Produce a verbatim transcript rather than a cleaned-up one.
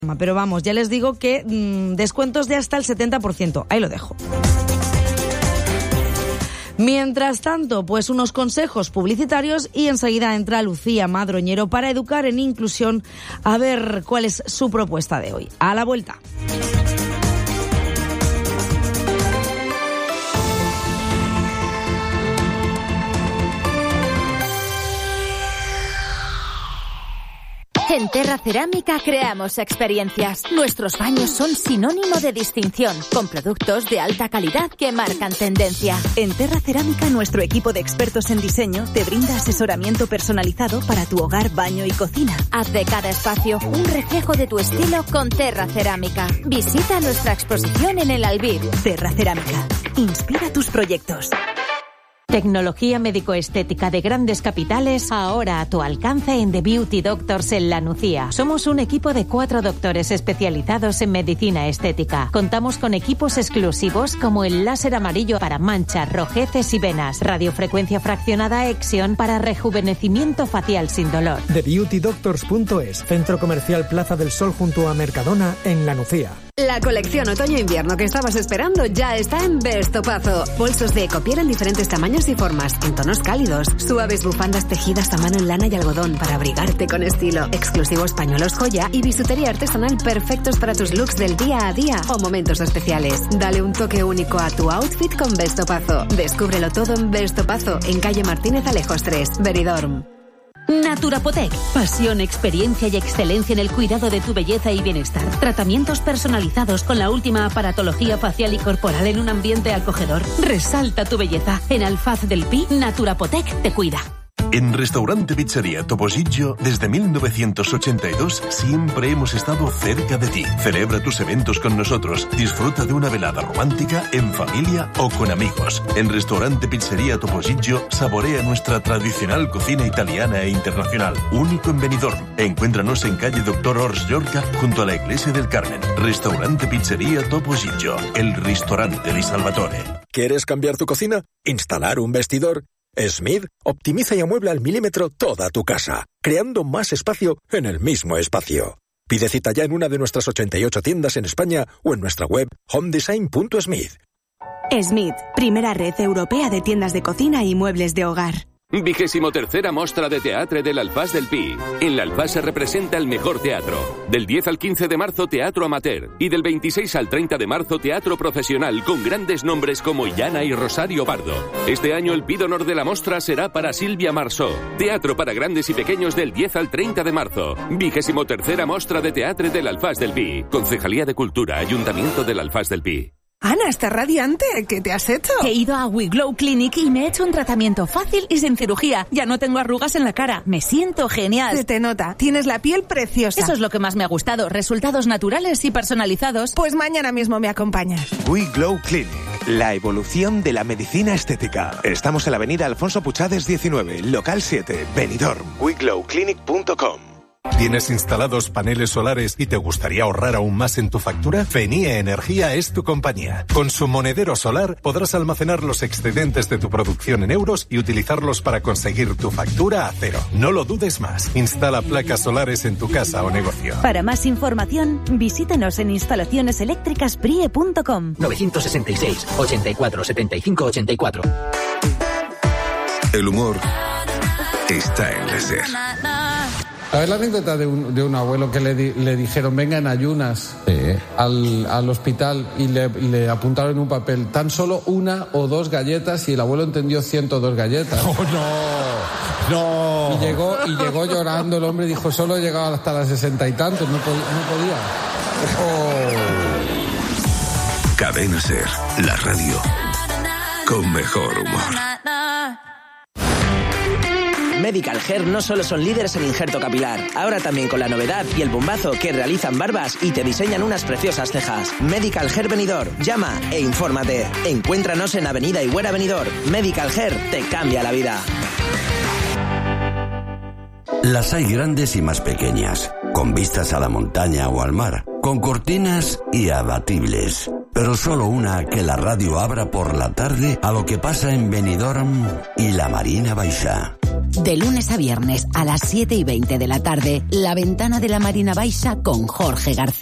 Pero vamos, ya les digo que mmm, descuentos de hasta el setenta por ciento. Ahí lo dejo. Mientras tanto, pues unos consejos publicitarios y enseguida entra Lucía Madroñero para educar en inclusión, a ver cuál es su propuesta de hoy. A la vuelta. En Terra Cerámica creamos experiencias. Nuestros baños son sinónimo de distinción, con productos de alta calidad que marcan tendencia. En Terra Cerámica, nuestro equipo de expertos en diseño te brinda asesoramiento personalizado para tu hogar, baño y cocina. Haz de cada espacio un reflejo de tu estilo con Terra Cerámica. Visita nuestra exposición en el Albir. Terra Cerámica. Inspira tus proyectos. Tecnología médico-estética de grandes capitales, ahora a tu alcance en The Beauty Doctors en La Nucía. Somos un equipo de cuatro doctores especializados en medicina estética. Contamos con equipos exclusivos como el láser amarillo para manchas, rojeces y venas, radiofrecuencia fraccionada Exion para rejuvenecimiento facial sin dolor. The Beauty Doctors punto es, Centro Comercial Plaza del Sol junto a Mercadona en La Nucía. La colección otoño-invierno que estabas esperando ya está en Vestopazo. Bolsos de ecopiel en diferentes tamaños y formas, en tonos cálidos. Suaves bufandas tejidas a mano en lana y algodón para abrigarte con estilo. Exclusivos pañuelos joya y bisutería artesanal perfectos para tus looks del día a día o momentos especiales. Dale un toque único a tu outfit con Vestopazo. Descúbrelo todo en Vestopazo, en calle Martínez Alejos tres, Benidorm. Naturapotec. Pasión, experiencia y excelencia en el cuidado de tu belleza y bienestar. Tratamientos personalizados con la última aparatología facial y corporal en un ambiente acogedor. Resalta tu belleza. En Alfaz del Pi, Naturapotec te cuida. En Restaurante Pizzería Topollillo, desde mil novecientos ochenta y dos, siempre hemos estado cerca de ti. Celebra tus eventos con nosotros. Disfruta de una velada romántica, en familia o con amigos. En Restaurante Pizzería Topollillo, saborea nuestra tradicional cocina italiana e internacional. Único en Benidorm. Encuéntranos en calle Doctor Ors Llorca, junto a la Iglesia del Carmen. Restaurante Pizzería Topollillo, el restaurante di Salvatore. ¿Quieres cambiar tu cocina? ¿Instalar un vestidor? Smith optimiza y amuebla al milímetro toda tu casa, creando más espacio en el mismo espacio. Pide cita ya en una de nuestras ochenta y ocho tiendas en España o en nuestra web home design punto smith. Smith, primera red europea de tiendas de cocina y muebles de hogar. Vigésimo tercera Mostra de Teatre del Alfaz del Pi. En la Alfaz se representa el mejor teatro. Del diez al quince de marzo, teatro amateur. Y del veintiséis al treinta de marzo, teatro profesional, con grandes nombres como Illana y Rosario Pardo. Este año el Pi d'Honor de la Mostra será para Silvia Marsó. Teatro para grandes y pequeños del diez al treinta de marzo. Vigésimo tercera Mostra de Teatre del Alfaz del Pi. Concejalía de Cultura, Ayuntamiento del Alfaz del Pi. Ana, estás radiante. ¿Qué te has hecho? He ido a We Glow Clinic y me he hecho un tratamiento fácil y sin cirugía. Ya no tengo arrugas en la cara. Me siento genial. Se te nota. Tienes la piel preciosa. Eso es lo que más me ha gustado. Resultados naturales y personalizados. Pues mañana mismo me acompañas. We Glow Clinic. La evolución de la medicina estética. Estamos en la avenida Alfonso Puchades diecinueve, local siete, Benidorm. we glow clinic punto com. ¿Tienes instalados paneles solares y te gustaría ahorrar aún más en tu factura? Fenie Energía es tu compañía. Con su monedero solar podrás almacenar los excedentes de tu producción en euros y utilizarlos para conseguir tu factura a cero. No lo dudes más. Instala placas solares en tu casa o negocio. Para más información, visítenos en instalaciones eléctricas prie punto com. nueve seis seis, ochenta y cuatro, setenta y cinco, ochenta y cuatro. El humor está en la SER. ¿Sabes la anécdota de un, de un abuelo que le, di, le dijeron venga en ayunas sí. al, al hospital y le, le apuntaron en un papel tan solo una o dos galletas y el abuelo entendió ciento dos galletas? ¡Oh, no! ¡No! Y llegó, y llegó llorando el hombre y dijo solo he llegado hasta las sesenta y tantos, no, pod, no podía. Oh. Cadena SER, la radio con mejor humor. Medical Hair no solo son líderes en injerto capilar, ahora también con la novedad y el bombazo que realizan barbas y te diseñan unas preciosas cejas. Medical Hair Benidorm, llama e infórmate. Encuéntranos en Avenida Higuera Benidorm. Medical Hair te cambia la vida. Las hay grandes y más pequeñas, con vistas a la montaña o al mar, con cortinas y abatibles. Pero solo una que la radio abra por la tarde a lo que pasa en Benidorm y la Marina Baixa. De lunes a viernes a las siete y veinte de la tarde, La Ventana de la Marina Baixa con Jorge García.